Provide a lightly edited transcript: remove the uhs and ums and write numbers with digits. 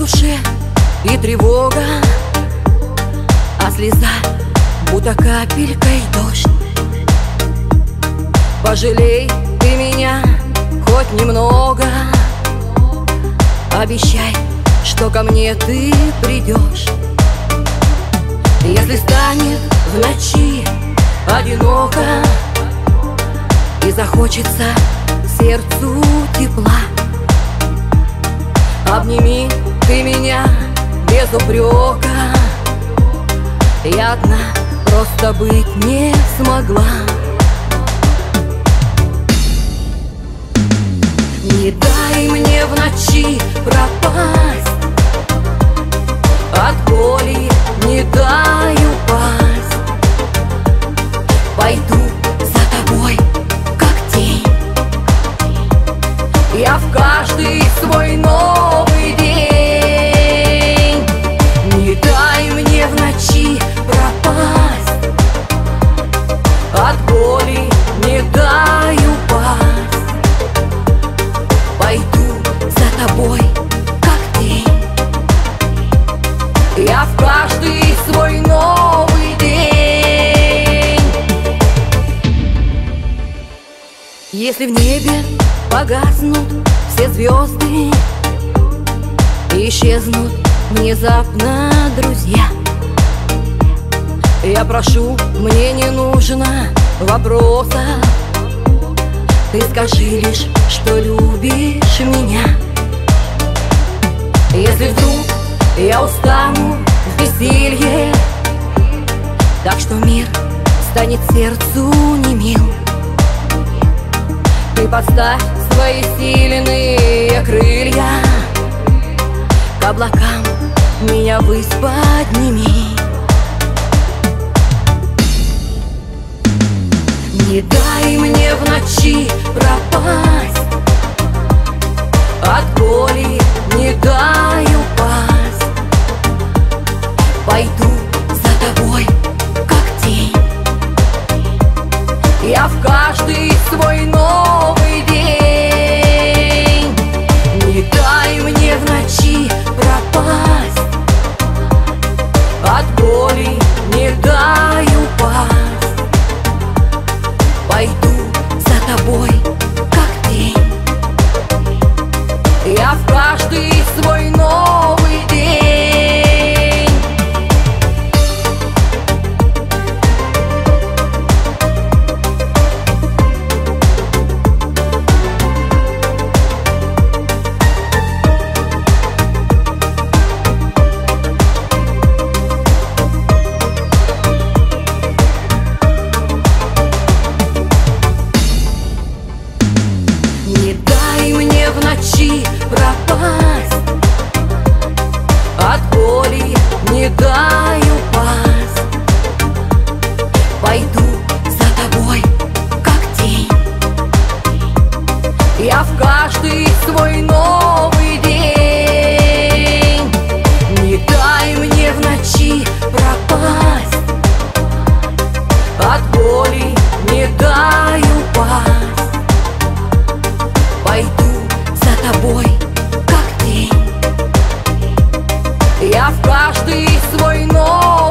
душе и тревога, а слеза будто капелькой дождь. Пожалей ты меня хоть немного, обещай, что ко мне ты придешь. Если станет в ночи одиноко и захочется сердцу тепла, обними ты меня без упрека. Я одна просто быть не смогла. Не дай мне в ночи пропасть, от боли не дай упасть. Пойду за тобой, как тень, я в каждый свой новый день. Не дай мне в ночи пропасть, от боли не дай упасть. Пойду за тобой, как тень, я в каждый свой новый день. Если в небе погаснут все звезды, исчезнут внезапно друзья, я прошу, мне не нужно вопроса, ты скажи лишь, что любишь меня. Если вдруг я устану в бессилье, так что мир станет сердцу немил, ты подставь свои сильные крылья, к облакам меня ввысь подними. Не дай мне в ночи пропасть, от боли не дай упасть. Пойду за тобой, как тень, я в каждый свой новый день. Не дай мне в ночи пропасть, от боли не дай упасть. Пойду за тобой, как тень, я в каждый свой новый день. Не дай мне в ночи пропасть, от боли не дай упасть. Пойду за тобой, как тень, я в каждый свой новый день. Не дай мне в ночи пропасть, от боли не дай упасть. Пойду за тобой, как тень, я в каждый свой новый